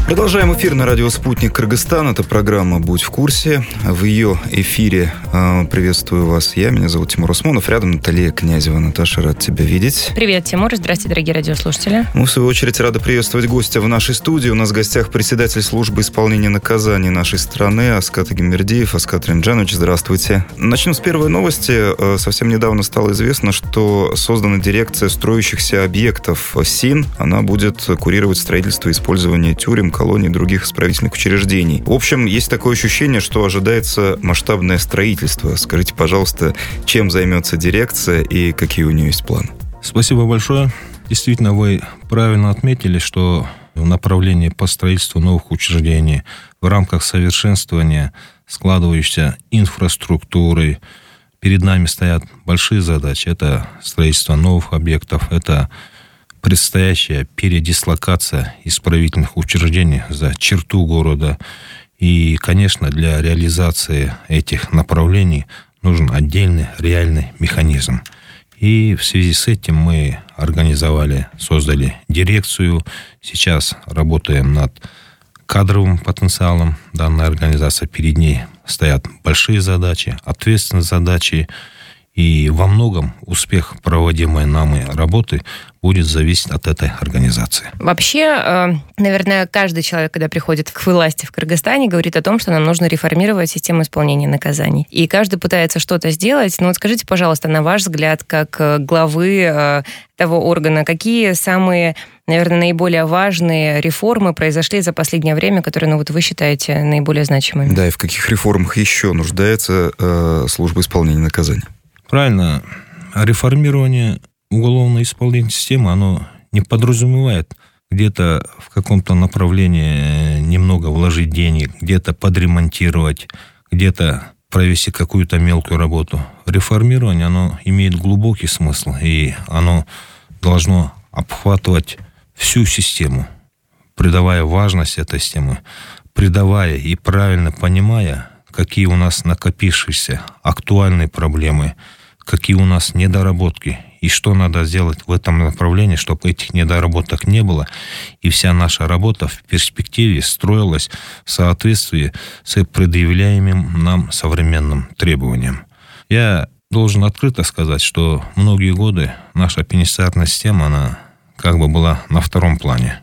Продолжаем эфир на радио «Спутник Кыргызстан». Это программа «Будь в курсе». В ее эфире приветствую вас я. Меня зовут Тимур Усмонов. Рядом Наталья Князева. Наташа, рад тебя видеть. Привет, Тимур. Здравствуйте, дорогие радиослушатели. Мы, в свою очередь, рады приветствовать гостя в нашей студии. У нас в гостях председатель службы исполнения наказаний нашей страны Аскат Агимбердиев. Аскат Ринджанович, здравствуйте. Начнем с первой новости. Совсем недавно стало известно, что создана дирекция строящихся объектов СИН. Она будет курировать строительство и использование тюрем, колоний и других исправительных учреждений. В общем, есть такое ощущение, что ожидается масштабное строительство. Скажите, пожалуйста, чем займется дирекция и какие у нее есть планы? Спасибо большое. Действительно, вы правильно отметили, что в направлении по строительству новых учреждений в рамках совершенствования складывающейся инфраструктуры перед нами стоят большие задачи. Это строительство новых объектов, это предстоящая передислокация исправительных учреждений за черту города. И, конечно, для реализации этих направлений нужен отдельный реальный механизм. И в связи с этим мы создали дирекцию. Сейчас работаем над кадровым потенциалом данной организации. Перед ней стоят большие задачи, ответственные задачи. И во многом успех проводимой нами работы будет зависеть от этой организации. Вообще, наверное, каждый человек, когда приходит к власти в Кыргызстане, говорит о том, что нам нужно реформировать систему исполнения наказаний. И каждый пытается что-то сделать. Но вот скажите, пожалуйста, на ваш взгляд, как главы того органа, какие самые, наверное, наиболее важные реформы произошли за последнее время, которые, вы считаете наиболее значимыми? Да, и в каких реформах еще нуждается служба исполнения наказаний? Правильно. Реформирование уголовно-исполнительной системы, оно не подразумевает где-то в каком-то направлении немного вложить денег, где-то подремонтировать, где-то провести какую-то мелкую работу. Реформирование, оно имеет глубокий смысл, и оно должно обхватывать всю систему, придавая важность этой системе, придавая и правильно понимая, какие у нас накопившиеся актуальные проблемы, какие у нас недоработки, и что надо сделать в этом направлении, чтобы этих недоработок не было, и вся наша работа в перспективе строилась в соответствии с предъявляемым нам современным требованиям. Я должен открыто сказать, что многие годы наша пенитенциарная система, она была на втором плане.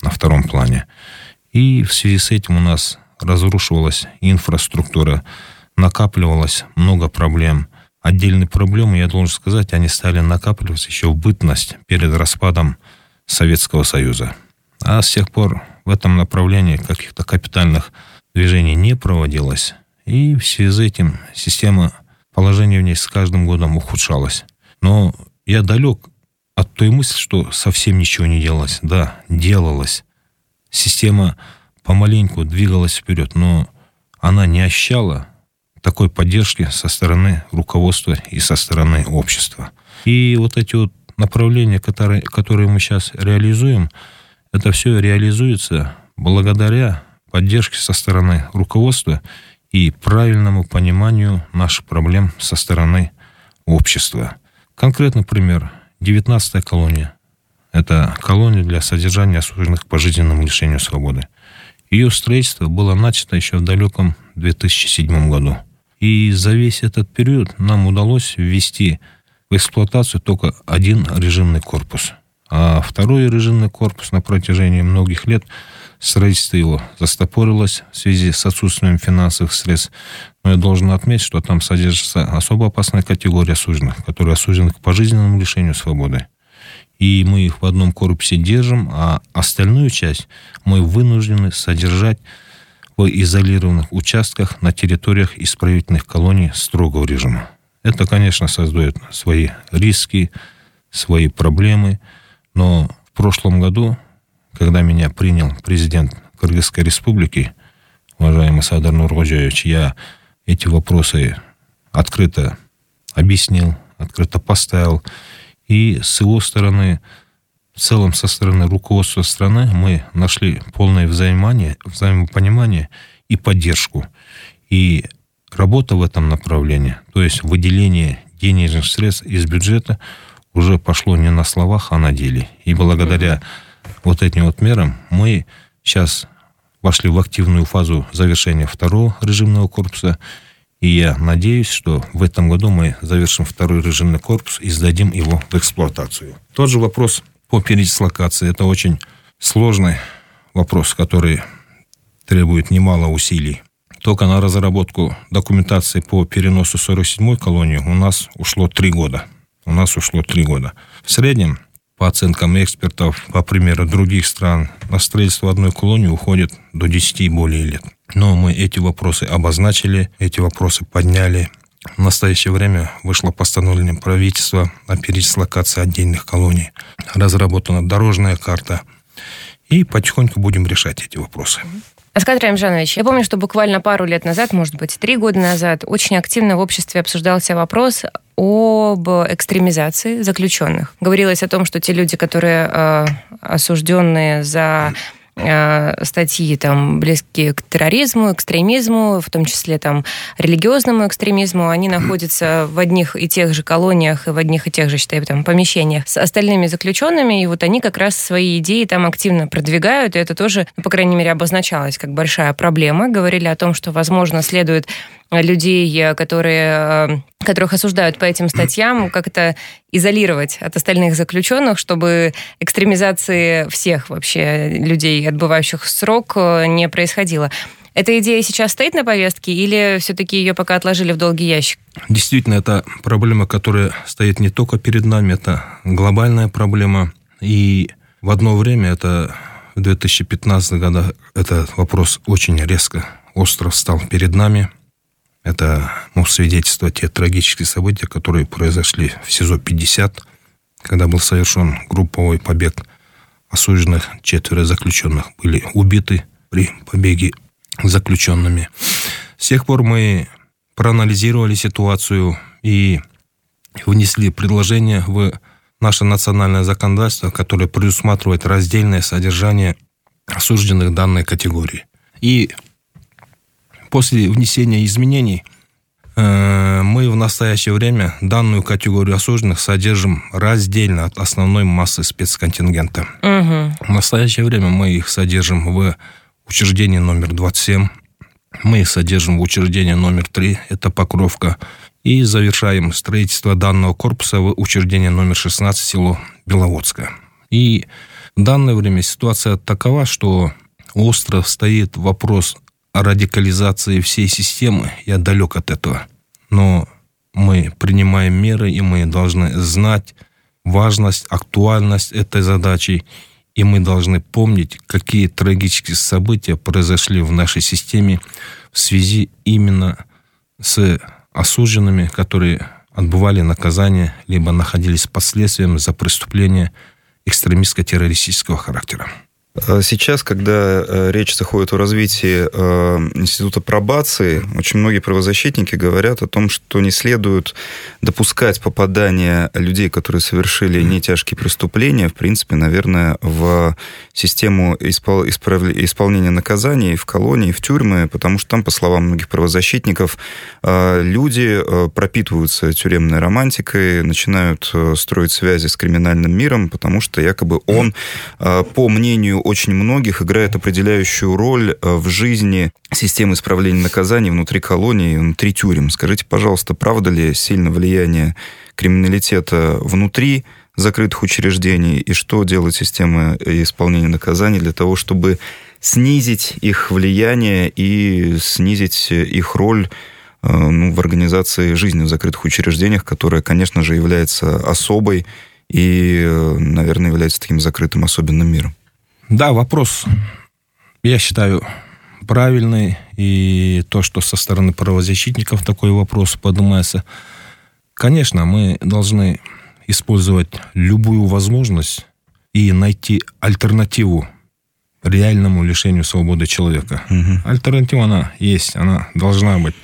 И в связи с этим у нас разрушивалась инфраструктура, накапливалось много проблем. Отдельные проблемы, я должен сказать, они стали накапливаться еще в бытность перед распадом Советского Союза. А с тех пор в этом направлении каких-то капитальных движений не проводилось. И в связи с этим положение в ней с каждым годом ухудшалось. Но я далек от той мысли, что совсем ничего не делалось. Да, делалось. Система помаленьку двигалась вперед, но она не ощущала такой поддержки со стороны руководства и со стороны общества. И эти направления, которые мы сейчас реализуем, это все реализуется благодаря поддержке со стороны руководства и правильному пониманию наших проблем со стороны общества. Конкретный пример. 19-я колония. Это колония для содержания осужденных к пожизненному лишению свободы. Ее строительство было начато еще в далеком 2007 году. И за весь этот период нам удалось ввести в эксплуатацию только один режимный корпус. А второй режимный корпус на протяжении многих лет строительство его застопорилось в связи с отсутствием финансовых средств. Но я должен отметить, что там содержится особо опасная категория осужденных, которые осуждены к пожизненному лишению свободы. И мы их в одном корпусе держим, а остальную часть мы вынуждены содержать в изолированных участках на территориях исправительных колоний строгого режима. Это, конечно, создает свои риски, свои проблемы, но в прошлом году, когда меня принял президент Кыргызской республики, уважаемый Садыр Нуркожоевич, я эти вопросы открыто объяснил, открыто поставил, и с его стороны, в целом со стороны руководства страны, мы нашли полное взаимопонимание и поддержку. И работа в этом направлении, то есть выделение денежных средств из бюджета, уже пошло не на словах, а на деле. И благодаря этим мерам мы сейчас вошли в активную фазу завершения второго режимного корпуса. И я надеюсь, что в этом году мы завершим второй режимный корпус и сдадим его в эксплуатацию. Тот же вопрос по передислокации. Это очень сложный вопрос, который требует немало усилий. Только на разработку документации по переносу 47-й колонии у нас ушло 3 года. В среднем, по оценкам экспертов, по примеру других стран, на строительство одной колонии уходит до 10 и более лет. Но мы эти вопросы обозначили, эти вопросы подняли. В настоящее время вышло постановление правительства о передислокации отдельных колоний. Разработана дорожная карта. И потихоньку будем решать эти вопросы. Аскат Рамжанович, я помню, что буквально пару лет назад, может быть, 3 года назад, очень активно в обществе обсуждался вопрос об экстремизации заключенных. Говорилось о том, что те люди, которые осужденные за статьи там, близкие к терроризму, экстремизму, в том числе там, религиозному экстремизму, они находятся в одних и тех же колониях и в одних и тех же, считай, там, помещениях с остальными заключенными, и вот они как раз свои идеи там активно продвигают, и это тоже, по крайней мере, обозначалось как большая проблема. Говорили о том, что, возможно, следует людей, которых осуждают по этим статьям, как-то изолировать от остальных заключенных, чтобы экстремизации всех вообще людей, отбывающих срок, не происходило. Эта идея сейчас стоит на повестке или все-таки ее пока отложили в долгий ящик? Действительно, это проблема, которая стоит не только перед нами, это глобальная проблема. И в одно время, это в 2015 году, этот вопрос очень резко, остро встал перед нами. Это свидетельство те трагические события, которые произошли в СИЗО-50, когда был совершен групповой побег осужденных. 4 заключенных были убиты при побеге заключенными. С тех пор мы проанализировали ситуацию и внесли предложение в наше национальное законодательство, которое предусматривает раздельное содержание осужденных данной категории. И после внесения изменений мы в настоящее время данную категорию осужденных содержим раздельно от основной массы спецконтингента. В настоящее время мы их содержим в учреждении номер 27, мы их содержим в учреждении номер 3, это Покровка, и завершаем строительство данного корпуса в учреждении номер 16, село Беловодское. И в данное время ситуация такова, что остро стоит вопрос о радикализации всей системы. Я далек от этого. Но мы принимаем меры, и мы должны знать важность, актуальность этой задачи. И мы должны помнить, какие трагические события произошли в нашей системе в связи именно с осужденными, которые отбывали наказание, либо находились под следствием за преступления экстремистско-террористического характера. Сейчас, когда речь заходит о развитии института пробации, очень многие правозащитники говорят о том, что не следует допускать попадания людей, которые совершили нетяжкие преступления, в принципе, наверное, в систему исполнения наказаний, в колонии, в тюрьмы, потому что там, по словам многих правозащитников, люди пропитываются тюремной романтикой, начинают строить связи с криминальным миром, потому что якобы он, по мнению очень многих, играет определяющую роль в жизни системы исправления наказаний внутри колонии, внутри тюрем. Скажите, пожалуйста, правда ли сильно влияние криминалитета внутри закрытых учреждений, и что делает система исполнения наказаний для того, чтобы снизить их влияние и снизить их роль в организации жизни в закрытых учреждениях, которая, конечно же, является особой и, наверное, является таким закрытым особенным миром? Да, вопрос, я считаю, правильный. И то, что со стороны правозащитников такой вопрос поднимается. Конечно, мы должны использовать любую возможность и найти альтернативу реальному лишению свободы человека. Альтернатива, она есть, она должна быть.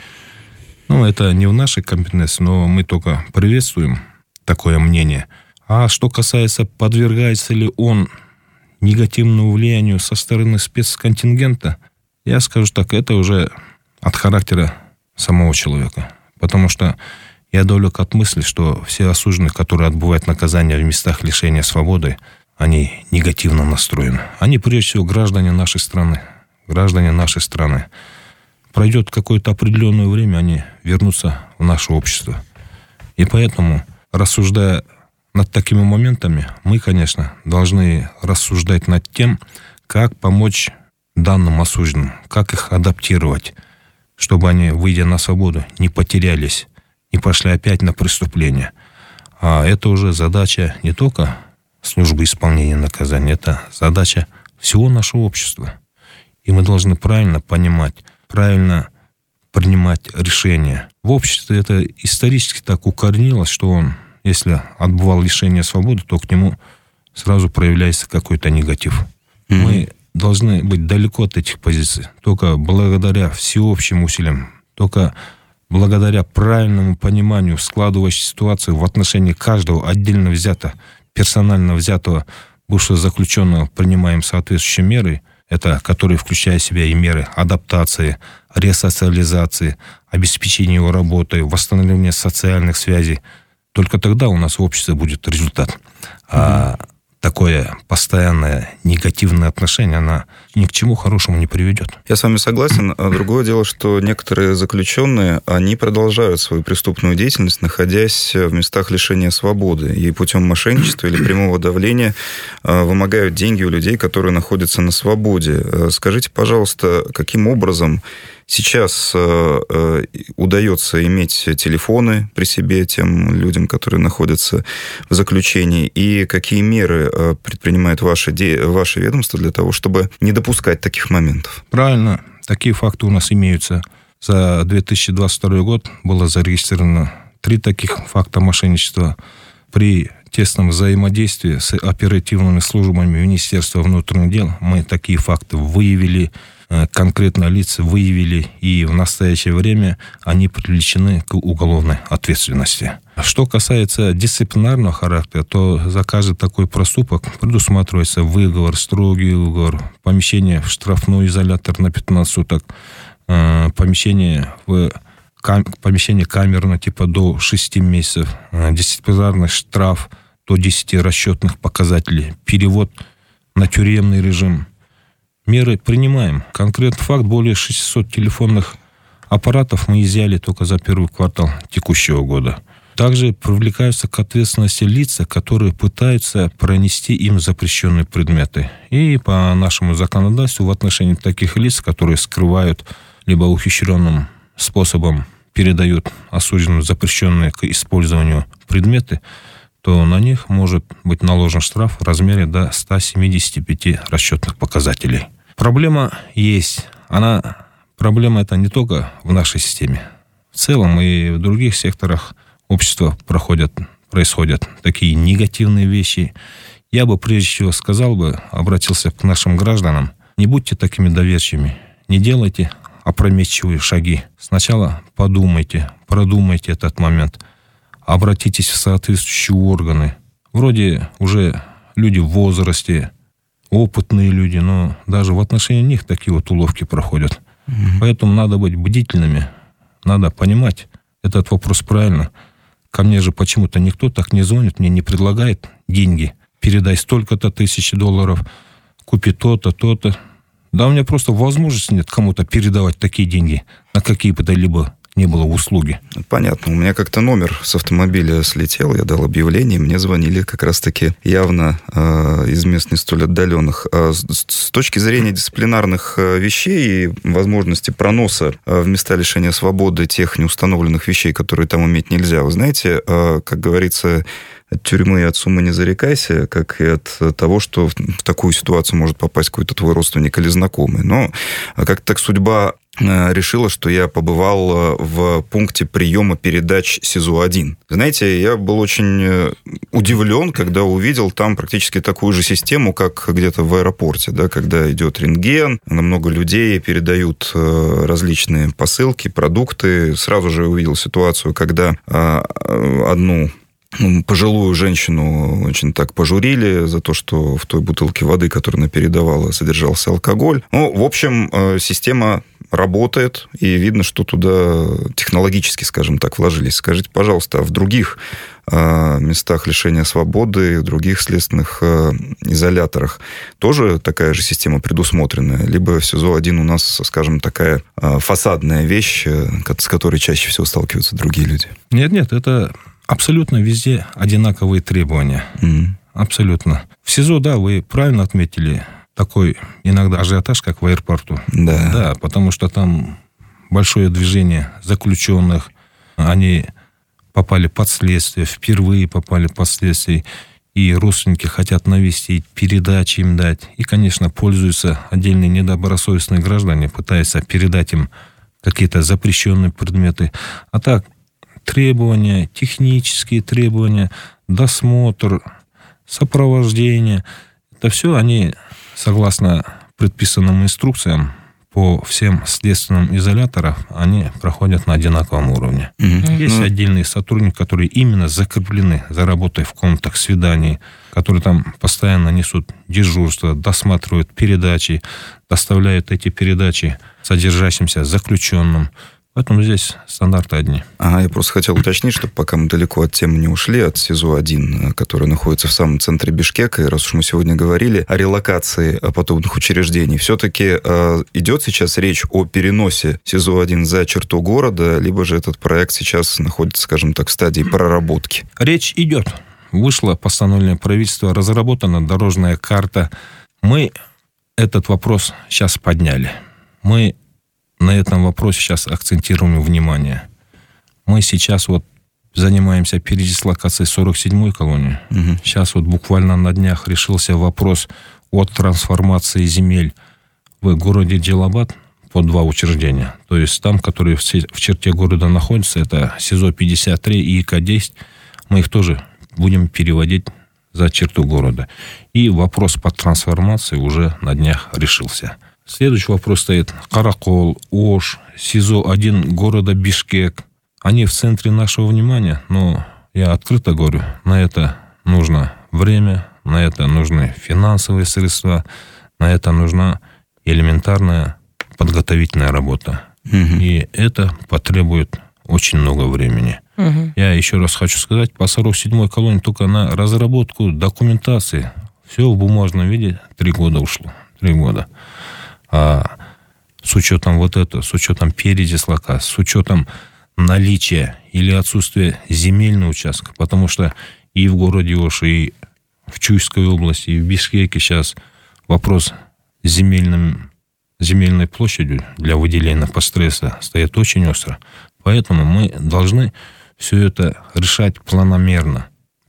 Это не в нашей компетенции, но мы только приветствуем такое мнение. А что касается, подвергается ли он негативному влиянию со стороны спецконтингента, я скажу так, это уже от характера самого человека. Потому что я далек от мысли, что все осужденные, которые отбывают наказание в местах лишения свободы, они негативно настроены. Они, прежде всего, граждане нашей страны. граждане нашей страны. Пройдет какое-то определенное время, они вернутся в наше общество. И поэтому, рассуждая над такими моментами, мы, конечно, должны рассуждать над тем, как помочь данным осужденным, как их адаптировать, чтобы они, выйдя на свободу, не потерялись, не пошли опять на преступление. А это уже задача не только службы исполнения наказания, это задача всего нашего общества. И мы должны правильно понимать, правильно принимать решения. В обществе это исторически так укоренилось, что он, если отбывал лишение свободы, то к нему сразу проявляется какой-то негатив. Мы должны быть далеко от этих позиций. Только благодаря всеобщим усилиям, только благодаря правильному пониманию складывающей ситуации в отношении каждого отдельно взятого, персонально взятого бывшего заключенного принимаем соответствующие меры, это которые включают в себя и меры адаптации, ресоциализации, обеспечения его работой, восстановления социальных связей. Только тогда у нас в обществе будет результат. А такое постоянное негативное отношение, оно ни к чему хорошему не приведет. Я с вами согласен. Другое дело, что некоторые заключенные, они продолжают свою преступную деятельность, находясь в местах лишения свободы. И путем мошенничества или прямого давления вымогают деньги у людей, которые находятся на свободе. Скажите, пожалуйста, каким образом сейчас удается иметь телефоны при себе тем людям, которые находятся в заключении, и какие меры предпринимает ваше ведомство для того, чтобы не допускать таких моментов? Правильно. Такие факты у нас имеются. За 2022 год было зарегистрировано 3 таких факта мошенничества. При тесном взаимодействии с оперативными службами Министерства внутренних дел мы такие факты выявили, конкретно лица выявили, и в настоящее время они привлечены к уголовной ответственности. Что касается дисциплинарного характера, то за каждый такой проступок предусматривается выговор, строгий выговор, помещение в штрафной изолятор на 15 суток, помещение камерное типа до 6 месяцев, дисциплинарный штраф до 10 расчетных показателей, перевод на тюремный режим. Меры принимаем. Конкретный факт: более 600 телефонных аппаратов мы изъяли только за первый квартал текущего года. Также привлекаются к ответственности лица, которые пытаются пронести им запрещенные предметы. И по нашему законодательству в отношении таких лиц, которые скрывают либо ухищренным способом передают осужденным запрещенные к использованию предметы, то на них может быть наложен штраф в размере до 175 расчетных показателей. Проблема есть. Проблема это не только в нашей системе. В целом и в других секторах общества происходят такие негативные вещи. Я бы прежде всего обратился к нашим гражданам: не будьте такими доверчивыми, не делайте опрометчивые шаги. Сначала подумайте, продумайте этот момент, обратитесь в соответствующие органы. Вроде уже люди в возрасте, опытные люди, но даже в отношении них такие вот уловки проходят. Поэтому надо быть бдительными, надо понимать этот вопрос правильно. Ко мне же почему-то никто так не звонит, мне не предлагает деньги. Передай столько-то $1000, купи то-то, то-то. Да у меня просто возможности нет кому-то передавать такие деньги на какие бы то либо не было услуги. Понятно. У меня как-то номер с автомобиля слетел, я дал объявление, мне звонили как раз-таки явно из мест не столь отдаленных. С точки зрения дисциплинарных вещей и возможности проноса в места лишения свободы тех неустановленных вещей, которые там иметь нельзя, вы знаете, как говорится, от тюрьмы и от суммы не зарекайся, как и от того, что в такую ситуацию может попасть какой-то твой родственник или знакомый. Но как-то так судьба решила, что я побывал в пункте приема передач СИЗО-1. Знаете, я был очень удивлен, когда увидел там практически такую же систему, как где-то в аэропорте, да, когда идет рентген, на много людей передают различные посылки, продукты. Сразу же увидел ситуацию, когда одну пожилую женщину очень так пожурили за то, что в той бутылке воды, которую она передавала, содержался алкоголь. Ну, в общем, система работает, и видно, что туда технологически, скажем так, вложились. Скажите, пожалуйста, а в других местах лишения свободы, в других следственных изоляторах тоже такая же система предусмотрена? Либо в СИЗО-1 у нас, скажем, такая фасадная вещь, с которой чаще всего сталкиваются другие люди? Нет, это абсолютно везде одинаковые требования. Абсолютно. В СИЗО, да, вы правильно отметили, такой иногда ажиотаж, как в аэропорту. Да, потому что там большое движение заключенных, они попали под следствие, впервые попали под следствие, и родственники хотят навестить, передачи им дать. И, конечно, пользуются отдельные недобросовестные граждане, пытаются передать им какие-то запрещенные предметы. А так, требования, технические требования, досмотр, сопровождение, это все они, согласно предписанным инструкциям, по всем следственным изоляторам, они проходят на одинаковом уровне. Есть отдельные сотрудники, которые именно закреплены за работой в комнатах свиданий, которые там постоянно несут дежурство, досматривают передачи, доставляют эти передачи содержащимся заключенным. Поэтому здесь стандарты одни. Я просто хотел уточнить, чтобы пока мы далеко от темы не ушли, от СИЗО-1, который находится в самом центре Бишкека, и раз уж мы сегодня говорили о релокации подобных учреждений, все-таки идет сейчас речь о переносе СИЗО-1 за черту города, либо же этот проект сейчас находится, скажем так, в стадии проработки? Речь идет. Вышло постановление правительства, разработана дорожная карта. Мы этот вопрос сейчас подняли. Мы на этом вопросе сейчас акцентируем внимание. Мы сейчас занимаемся передислокацией 47-й колонии. Сейчас буквально на днях решился вопрос о трансформации земель в городе Джалабад по 2 учреждения. То есть там, которые в черте города находятся, это СИЗО-53 и ИК-10, мы их тоже будем переводить за черту города. И вопрос по трансформации уже на днях решился. Следующий вопрос стоит. Каракол, Ош, СИЗО-1 города Бишкек. Они в центре нашего внимания, но я открыто говорю, на это нужно время, на это нужны финансовые средства, на это нужна элементарная подготовительная работа. И это потребует очень много времени. Я еще раз хочу сказать, по 47-й колонии только на разработку документации все в бумажном виде 3 года ушло. 3 года. А с учетом с учетом передислокации, с учетом наличия или отсутствия земельного участка, потому что и в городе Ош, и в Чуйской области, и в Бишкеке сейчас вопрос земельной площадью для выделения постстресса стоит очень остро. Поэтому мы должны все это решать планомерно,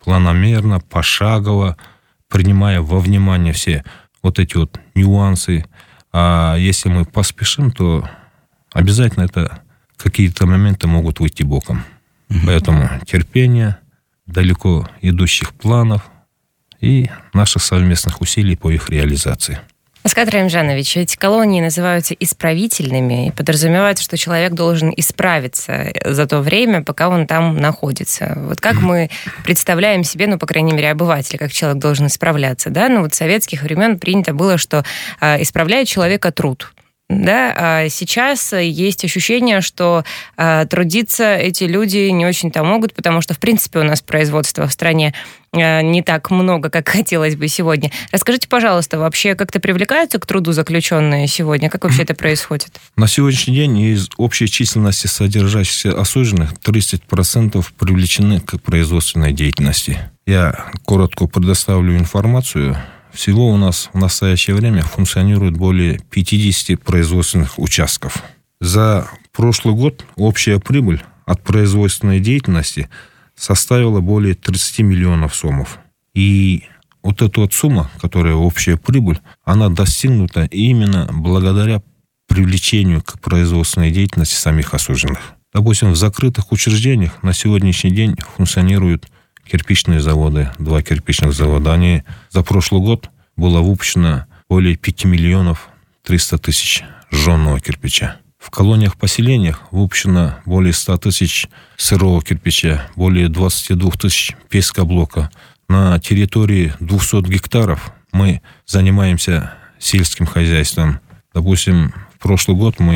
пошагово, принимая во внимание все эти нюансы. А если мы поспешим, то обязательно какие-то моменты могут выйти боком. Поэтому терпение, далеко идущих планов и наших совместных усилий по их реализации. Аскат Раимжанович, эти колонии называются исправительными и подразумевается, что человек должен исправиться за то время, пока он там находится. Как мы представляем себе, по крайней мере, обыватели, как человек должен исправляться, да? С советских времен принято было, что исправляет человека труд. Да, а сейчас есть ощущение, что трудиться эти люди не очень-то могут, потому что, в принципе, у нас производства в стране не так много, как хотелось бы сегодня. Расскажите, пожалуйста, вообще как-то привлекаются к труду заключенные сегодня? Как вообще это происходит? На сегодняшний день из общей численности содержащихся осужденных 30% привлечены к производственной деятельности. Я коротко предоставлю информацию. Всего у нас в настоящее время функционирует более 50 производственных участков. За прошлый год общая прибыль от производственной деятельности составила более 30 миллионов сомов. И эта сумма, которая общая прибыль, она достигнута именно благодаря привлечению к производственной деятельности самих осужденных. Допустим, в закрытых учреждениях на сегодняшний день функционируют кирпичные заводы, 2 кирпичных завода. Они за прошлый год было выпущено более 5 миллионов 300 тысяч жженого кирпича. В колониях-поселениях выпущено более 100 тысяч сырого кирпича, более 22 тысяч пескоблока. На территории 200 гектаров мы занимаемся сельским хозяйством. Допустим, в прошлый год мы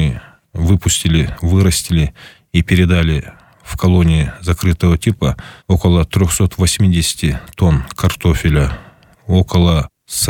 выпустили, вырастили и передали в колонии закрытого типа около 380 тонн картофеля, около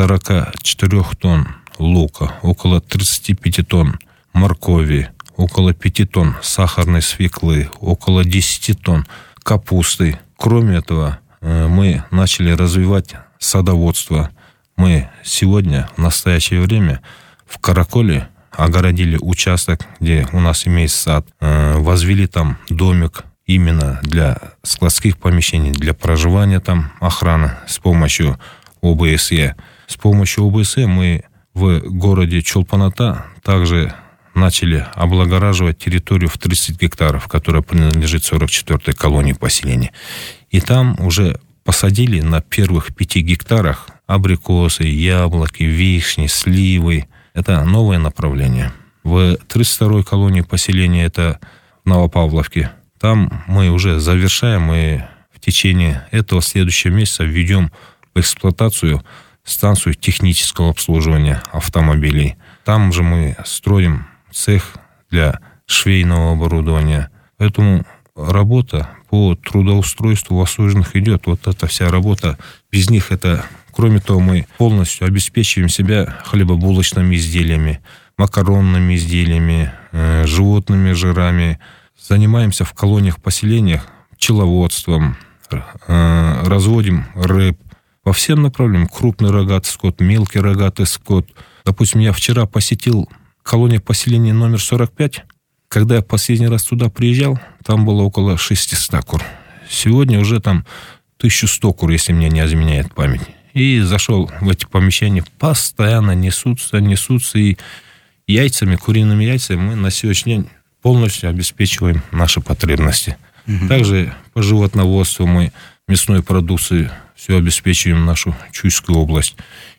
44 тонн лука, около 35 тонн моркови, около 5 тонн сахарной свеклы, около 10 тонн капусты. Кроме этого, мы начали развивать садоводство. Мы сегодня, в настоящее время, в Караколе огородили участок, где у нас имеется сад, возвели там домик именно для складских помещений, для проживания там охраны с помощью ОБСЕ. С помощью ОБСЕ мы в городе Чолпан-Ата также начали облагораживать территорию в 30 гектаров, которая принадлежит 44-й колонии поселения. И там уже посадили на первых 5 гектарах абрикосы, яблоки, вишни, сливы. Это новое направление. В 32-й колонии поселения, это в Новопавловке, там мы уже завершаем, и в течение этого следующего месяца введем в эксплуатацию станцию технического обслуживания автомобилей. Там же мы строим цех для швейного оборудования. Поэтому работа по трудоустройству осужденных идет. Вот эта вся работа. Без них это... Кроме того, мы полностью обеспечиваем себя хлебобулочными изделиями, макаронными изделиями, животными жирами. Занимаемся в колониях-поселениях пчеловодством, разводим рыб по всем направлениям. Крупный рогатый скот, мелкий рогатый скот. Допустим, я вчера посетил колонию поселения номер 45. Когда я последний раз туда приезжал, там было около 600 кур. Сегодня уже там 1100 кур, если мне не изменяет память. И зашел в эти помещения, постоянно несутся, и яйцами, куриными яйцами мы на сегодняшний день полностью обеспечиваем наши потребности. Также по животноводству мы мясной продукцией все обеспечиваем нашу Чуйскую область.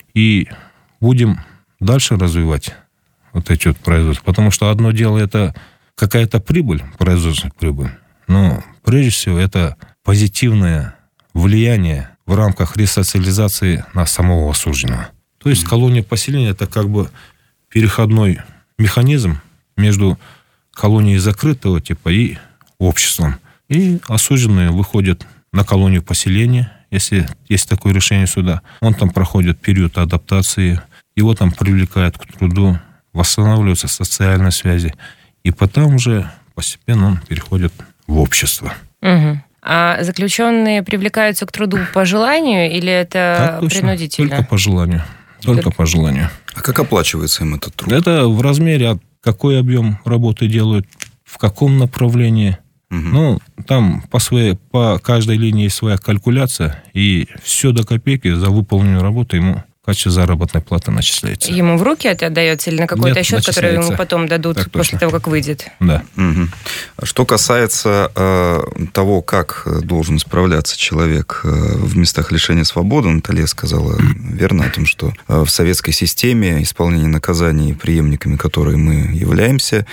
И будем дальше развивать вот эти вот производства. Потому что одно дело это какая-то прибыль, производственная прибыль. Но прежде всего это позитивное влияние в рамках ресоциализации на самого осужденного. То есть колония поселения это как бы переходной механизм между колонией закрытого типа и обществом. И осужденные выходят на колонию поселения, если есть такое решение суда. Он там проходит период адаптации, его там привлекают к труду, восстанавливаются социальные связи, и потом уже постепенно он переходит в общество. Угу. А заключенные привлекаются к труду по желанию или это принудительно? Только по желанию. Только по желанию. А как оплачивается им этот труд? Это в размере, какой объем работы делают, в каком направлении. Ну, там по каждой линии своя калькуляция, и все до копейки за выполненную работу ему в качестве заработной платы начисляется. Ему в руки это отдается или на какой-то счет, который ему потом дадут так после того, как выйдет? Да. Что касается того, как должен справляться человек в местах лишения свободы, Наталья сказала верно о том, что в советской системе исполнения наказаний, преемниками которой мы являемся,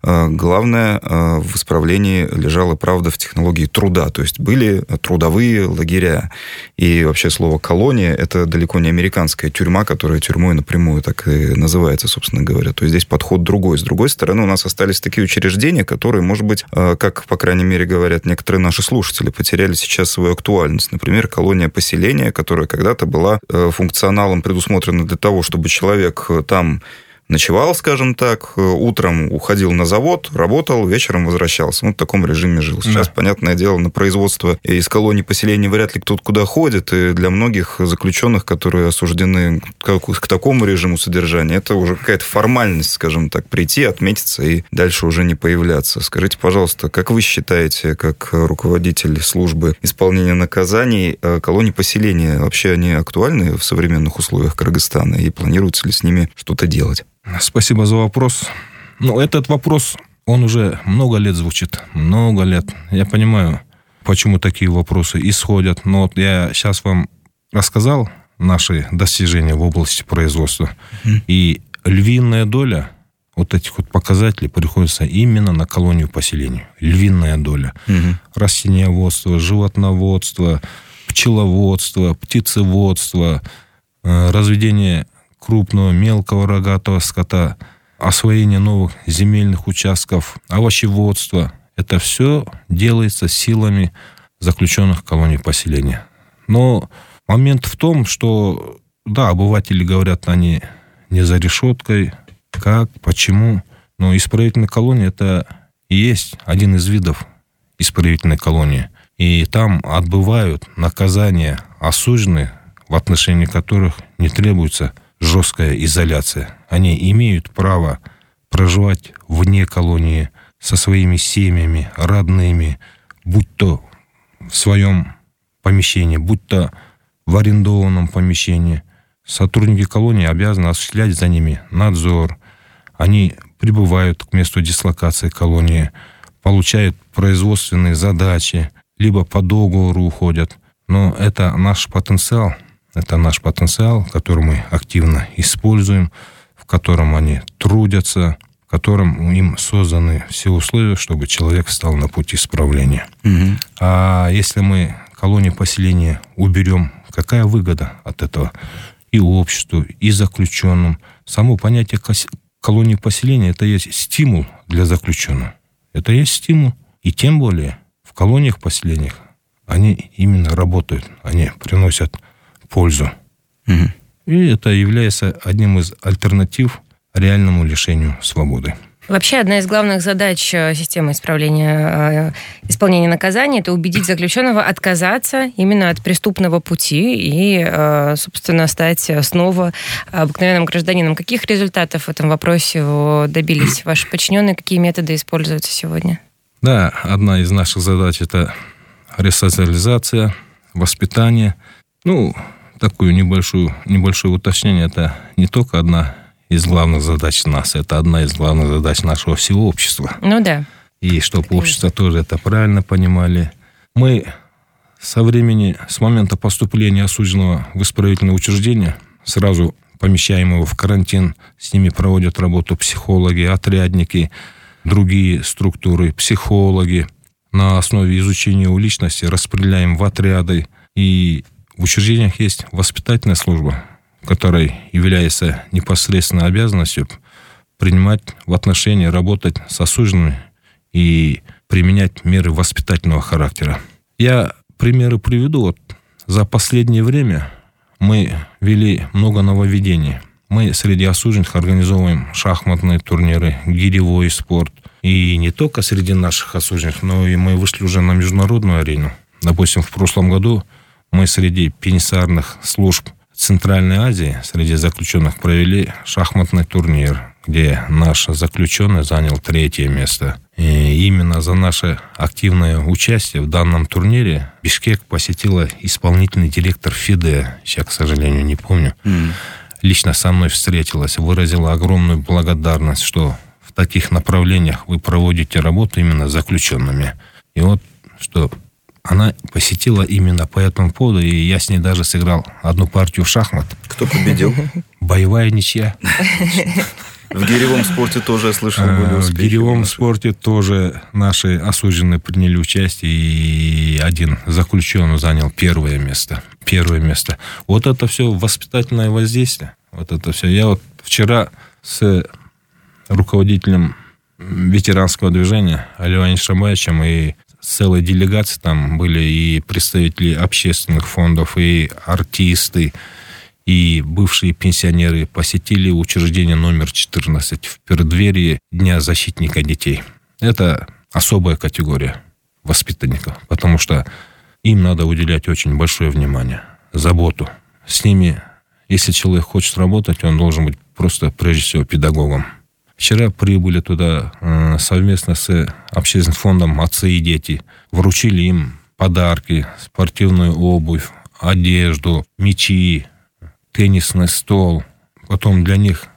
главное в исправлении лежала правда в технологии труда. То есть были трудовые лагеря. И вообще слово «колония» — это далеко не американская тюрьма, которая тюрьмой напрямую так и называется, собственно говоря. То есть здесь подход другой. С другой стороны, у нас остались такие учреждения, которые, может быть, как, по крайней мере, говорят некоторые наши слушатели, потеряли сейчас свою актуальность. Например, колония поселения, которая когда-то была функционалом предусмотрена для того, чтобы человек там ночевал, скажем так, утром уходил на завод, работал, вечером возвращался. В таком режиме жил. Сейчас, понятное дело, на производство из колоний поселения вряд ли кто-то куда ходит, и для многих заключенных, которые осуждены к такому режиму содержания, это уже какая-то формальность, скажем так, прийти, отметиться и дальше уже не появляться. Скажите, пожалуйста, как вы считаете, как руководитель службы исполнения наказаний, колонии поселения, вообще они актуальны в современных условиях Кыргызстана, и планируется ли с ними что-то делать? Спасибо за вопрос. Этот вопрос, он уже много лет звучит. Много лет. Я понимаю, почему такие вопросы исходят. Но я сейчас вам рассказал наши достижения в области производства. И львиная доля вот этих вот показателей приходится именно на колонию поселения. Львиная доля. Растениеводство, животноводство, пчеловодство, птицеводство, разведение крупного, мелкого рогатого скота. освоение новых земельных участков, овощеводство. Это все делается силами заключенных колоний поселения. Но момент в том, что, да, обыватели говорят, они не за решеткой. Как, почему? Но исправительная колония – это и есть один из видов исправительной колонии. И там отбывают наказания осужденные, в отношении которых не требуется жесткая изоляция. Они имеют право проживать вне колонии со своими семьями, родными, будь то в своем помещении, будь то в арендованном помещении. Сотрудники колонии обязаны осуществлять за ними надзор. Они прибывают к месту дислокации колонии, получают производственные задачи, либо по договору уходят. Но это наш потенциал, который мы активно используем, в котором они трудятся, в котором им созданы все условия, чтобы человек встал на путь исправления. Угу. А если мы колонии поселения уберем, какая выгода от этого и обществу, и заключенным? Само понятие колонии поселения – это есть стимул для заключенных. Это есть стимул. И тем более в колониях поселениях они именно работают, они приносят пользу. Угу. И это является одним из альтернатив реальному лишению свободы. Вообще, одна из главных задач системы исполнения наказания – это убедить заключенного отказаться именно от преступного пути и, собственно, стать снова обыкновенным гражданином. Каких результатов в этом вопросе добились ваши подчиненные? Какие методы используются сегодня? Да, одна из наших задач – это ресоциализация, воспитание. Такое небольшое уточнение – это не только одна из главных задач нас. Это одна из главных задач нашего всего общества. Да. И чтобы общество тоже это правильно понимали. Мы с момента поступления осужденного в исправительное учреждение, сразу помещаем его в карантин, с ними проводят работу психологи, отрядники, другие структуры, психологи. На основе изучения его личности распределяем в отряды. И в учреждениях есть воспитательная служба, которой является непосредственно обязанностью принимать в отношении, работать с осужденными и применять меры воспитательного характера. Я примеры приведу. За последнее время мы ввели много нововведений. Мы среди осужденных организовываем шахматные турниры, гиревой спорт. И не только среди наших осужденных, но и мы вышли уже на международную арену. Допустим, в прошлом году мы среди пенитенциарных служб Центральной Азии среди заключенных провели шахматный турнир, где наш заключенный занял 3-е место. И именно за наше активное участие в данном турнире Бишкек посетила исполнительный директор ФИДЕ, сейчас, к сожалению, не помню, лично со мной встретилась, выразила огромную благодарность, что в таких направлениях вы проводите работу именно с заключенными. И что она посетила именно по этому поводу, и я с ней даже сыграл одну партию в шахмат. Кто победил? Боевая ничья. В гиревом спорте тоже, я слышал, были успехи. В гиревом спорте тоже наши осужденные приняли участие, и один заключенный занял 1-е место. 1-е место. Вот это все воспитательное воздействие. Вот это все. Я вчера с руководителем ветеранского движения Алёной Шамбаевичем и целой делегации, там были и представители общественных фондов, и артисты, и бывшие пенсионеры, посетили учреждение номер 14 в преддверии Дня защитника детей. Это особая категория воспитанников, потому что им надо уделять очень большое внимание, заботу. С ними, если человек хочет работать, он должен быть просто, прежде всего, педагогом. Вчера прибыли туда совместно с общественным фондом «Отцы и дети». Вручили им подарки, спортивную обувь, одежду, мячи, теннисный стол. Потом для них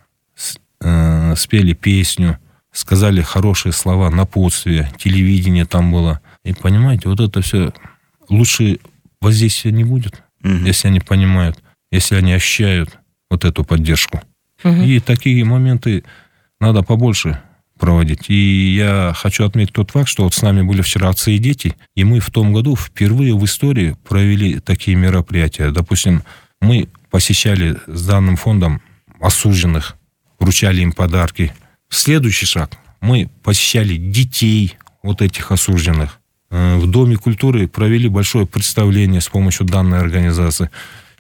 спели песню, сказали хорошие слова, напутствие, телевидение там было. И понимаете, вот это все лучше воздействия не будет, если они понимают, если они ощущают вот эту поддержку. И такие моменты надо побольше проводить. И я хочу отметить тот факт, что с нами были вчера отцы и дети, и мы в том году впервые в истории провели такие мероприятия. Допустим, мы посещали с данным фондом осужденных, вручали им подарки, Следующий шаг. Мы посещали детей вот этих осужденных. В Доме культуры провели большое представление с помощью данной организации.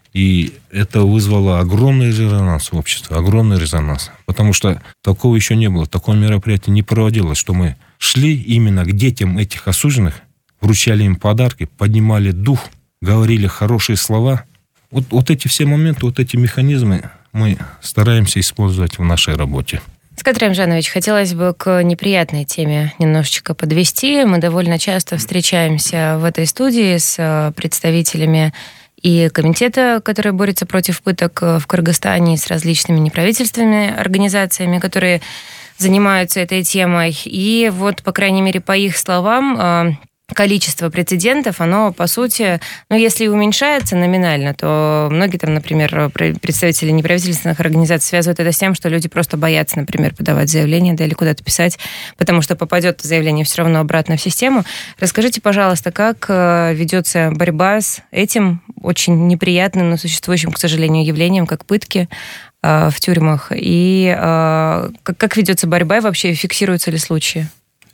И это вызвало огромный резонанс в обществе, огромный резонанс. Потому что такого еще не было, такое мероприятие не проводилось, что мы шли именно к детям этих осужденных, вручали им подарки, поднимали дух, говорили хорошие слова. Вот эти все моменты, вот эти механизмы мы стараемся использовать в нашей работе. Аскат Рамжанович, хотелось бы к неприятной теме немножечко подвести. Мы довольно часто встречаемся в этой студии с представителями и комитета, который борется против пыток в Кыргызстане, с различными неправительственными организациями, которые занимаются этой темой. И вот, по крайней мере, по их словам, количество прецедентов, оно, по сути, если и уменьшается номинально, то многие там, например, представители неправительственных организаций связывают это с тем, что люди просто боятся, например, подавать заявление, да, или куда-то писать, потому что попадет заявление все равно обратно в систему. Расскажите, пожалуйста, как ведется борьба с этим очень неприятным, но существующим, к сожалению, явлением, как пытки в тюрьмах, и как ведется борьба, и вообще фиксируются ли случаи?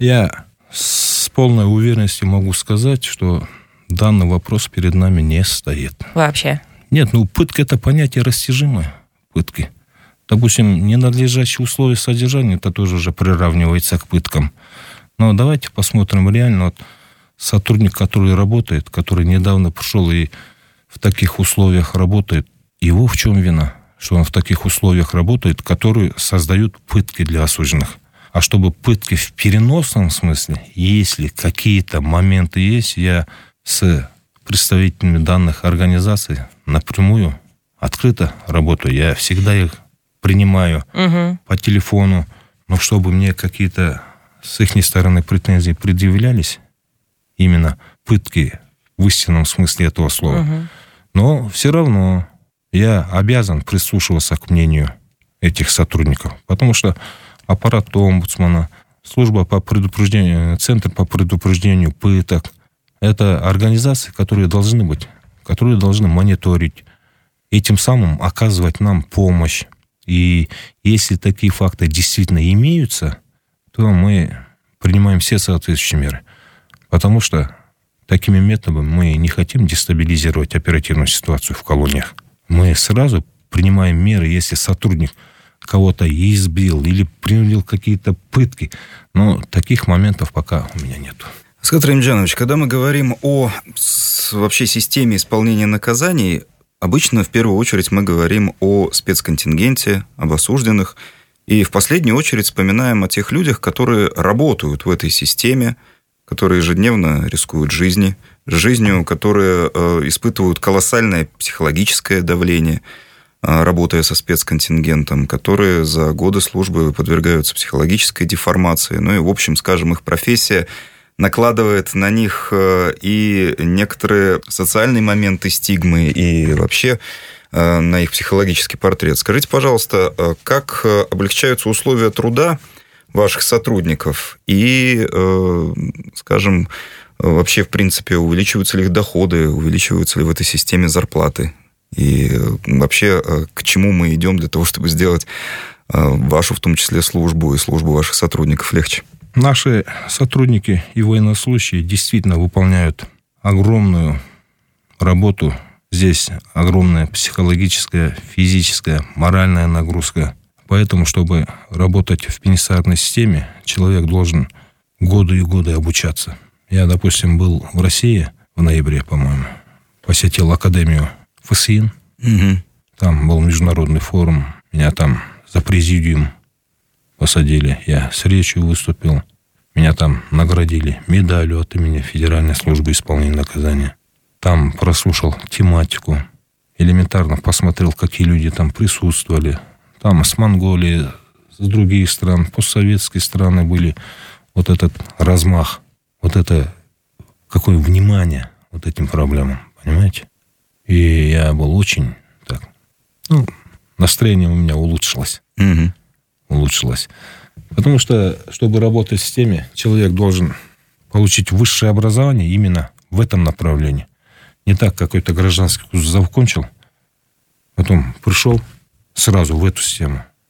Я с полной уверенностью могу сказать, что данный вопрос перед нами не стоит. Вообще? Нет, пытка – это понятие растяжимое. Пытки. Допустим, ненадлежащие условия содержания, это тоже уже приравнивается к пыткам. Но давайте посмотрим реально. Вот сотрудник, который работает, который недавно пришел и в таких условиях работает, его в чем вина? Что он в таких условиях работает, которые создают пытки для осужденных. А чтобы пытки в переносном смысле, если какие-то моменты есть, я с представителями данных организаций напрямую открыто работаю. Я всегда их принимаю по телефону. Но чтобы мне какие-то с их стороны претензии предъявлялись, именно пытки в истинном смысле этого слова. Но все равно я обязан прислушиваться к мнению этих сотрудников. Потому что аппарат омбудсмана, служба по предупреждению, центр по предупреждению пыток. Это организации, которые должны быть, которые должны мониторить и тем самым оказывать нам помощь. И если такие факты действительно имеются, то мы принимаем все соответствующие меры. Потому что такими методами мы не хотим дестабилизировать оперативную ситуацию в колониях. Мы сразу принимаем меры, если сотрудник кого-то избил или принудил какие-то пытки. Но таких моментов пока у меня нет. Аскат Рамжанович, когда мы говорим о вообще системе исполнения наказаний, обычно в первую очередь мы говорим о спецконтингенте, об осужденных, и в последнюю очередь вспоминаем о тех людях, которые работают в этой системе, которые ежедневно рискуют жизнью, которые испытывают колоссальное психологическое давление, работая со спецконтингентом, которые за годы службы подвергаются психологической деформации. И, в общем, скажем, их профессия накладывает на них и некоторые социальные моменты стигмы, и вообще на их психологический портрет. Скажите, пожалуйста, как облегчаются условия труда ваших сотрудников и, скажем, вообще, в принципе, увеличиваются ли их доходы, увеличиваются ли в этой системе зарплаты? И вообще, к чему мы идем для того, чтобы сделать вашу, в том числе, службу и службу ваших сотрудников легче? Наши сотрудники и военнослужащие действительно выполняют огромную работу. Здесь огромная психологическая, физическая, моральная нагрузка. Поэтому, чтобы работать в пенитенциарной системе, человек должен годы и годы обучаться. Я, допустим, был в России в ноябре, по-моему, посетил Академию ФСИН. Там был международный форум. Меня там за президиум посадили. Я с речью выступил. Меня там наградили медалью от имени Федеральной службы исполнения наказания. Там прослушал тематику. Элементарно посмотрел, какие люди там присутствовали. Там с Монголии, с других стран, постсоветские страны были. Вот этот размах, вот это какое внимание вот этим проблемам, понимаете? И я был очень так... настроение у меня улучшилось. Улучшилось. Потому что, чтобы работать в системе, человек должен получить высшее образование именно в этом направлении. Не так какой-то гражданский курс закончил, потом пришел сразу в эту систему.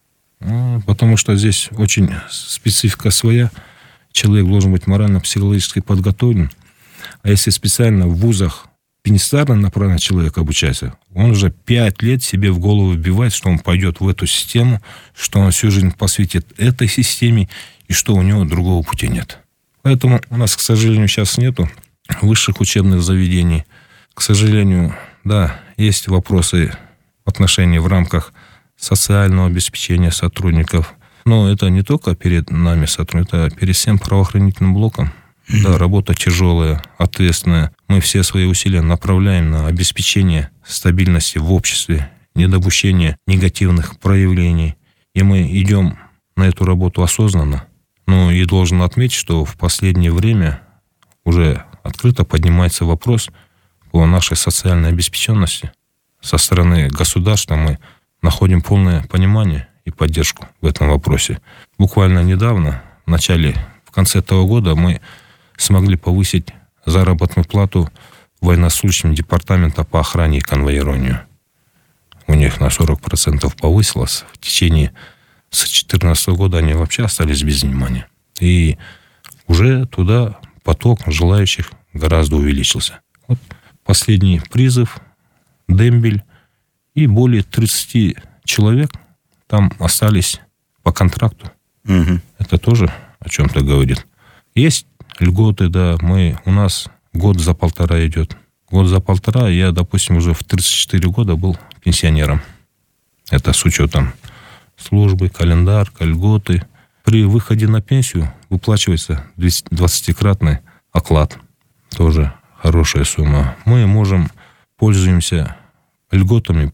Потому что здесь очень специфика своя. Человек должен быть морально-психологически подготовлен. А если специально в вузах пенитенциарно направленный человек обучается, он уже 5 лет себе в голову вбивает, что он пойдет в эту систему, что он всю жизнь посвятит этой системе, и что у него другого пути нет. Поэтому у нас, к сожалению, сейчас нету высших учебных заведений. К сожалению, да, есть вопросы в отношении в рамках социального обеспечения сотрудников. Но это не только перед нами сотрудниками, это перед всем правоохранительным блоком. Да, работа тяжелая, ответственная. Мы все свои усилия направляем на обеспечение стабильности в обществе, недопущение негативных проявлений. И мы идем на эту работу осознанно. Ну и должен отметить, что в последнее время уже открыто поднимается вопрос о нашей социальной обеспеченности. Со стороны государства мы находим полное понимание и поддержку в этом вопросе. Буквально недавно, в конце этого года, мы смогли повысить заработную плату военнослужащим департамента по охране и конвоированию. У них на 40% повысилось. В течение с 2014 года они вообще остались без внимания. И уже туда поток желающих гораздо увеличился. Вот последний призыв, дембель, и более 30 человек там остались по контракту. Угу. Это тоже о чем-то говорит. Есть льготы, да, у нас год за полтора идет. Год за полтора я, допустим, уже в 34 года был пенсионером. Это с учетом службы, календарка, льготы. При выходе на пенсию выплачивается 20-кратный оклад. Тоже хорошая сумма. Мы пользуемся льготами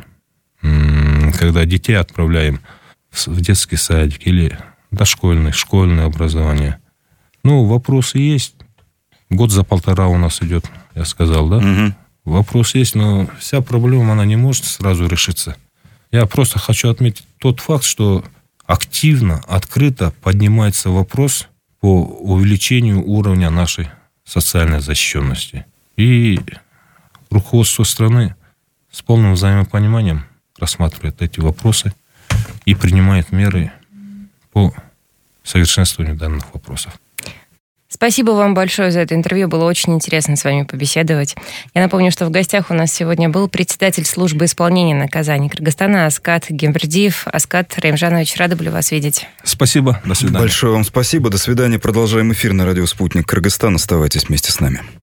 когда детей отправляем в детский садик или школьное образование. Вопросы есть. Год за полтора у нас идет, я сказал, да? Угу. Вопрос есть, но вся проблема, она не может сразу решиться. Я просто хочу отметить тот факт, что активно, открыто поднимается вопрос по увеличению уровня нашей социальной защищенности. И руководство страны с полным взаимопониманием рассматривает эти вопросы и принимает меры по совершенствованию данных вопросов. Спасибо вам большое за это интервью. Было очень интересно с вами побеседовать. Я напомню, что в гостях у нас сегодня был председатель службы исполнения наказаний Кыргызстана Аскат Гембердиев. Аскат Раимжанович, рада были вас видеть. Спасибо. До свидания. Большое вам спасибо. До свидания. Продолжаем эфир на радио «Спутник Кыргызстан». Оставайтесь вместе с нами.